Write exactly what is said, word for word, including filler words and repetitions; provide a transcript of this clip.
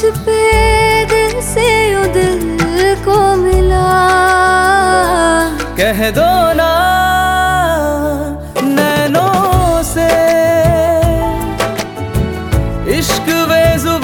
पे दिल से यू दिल को मिला, कह दो ना नैनों से इश्क वे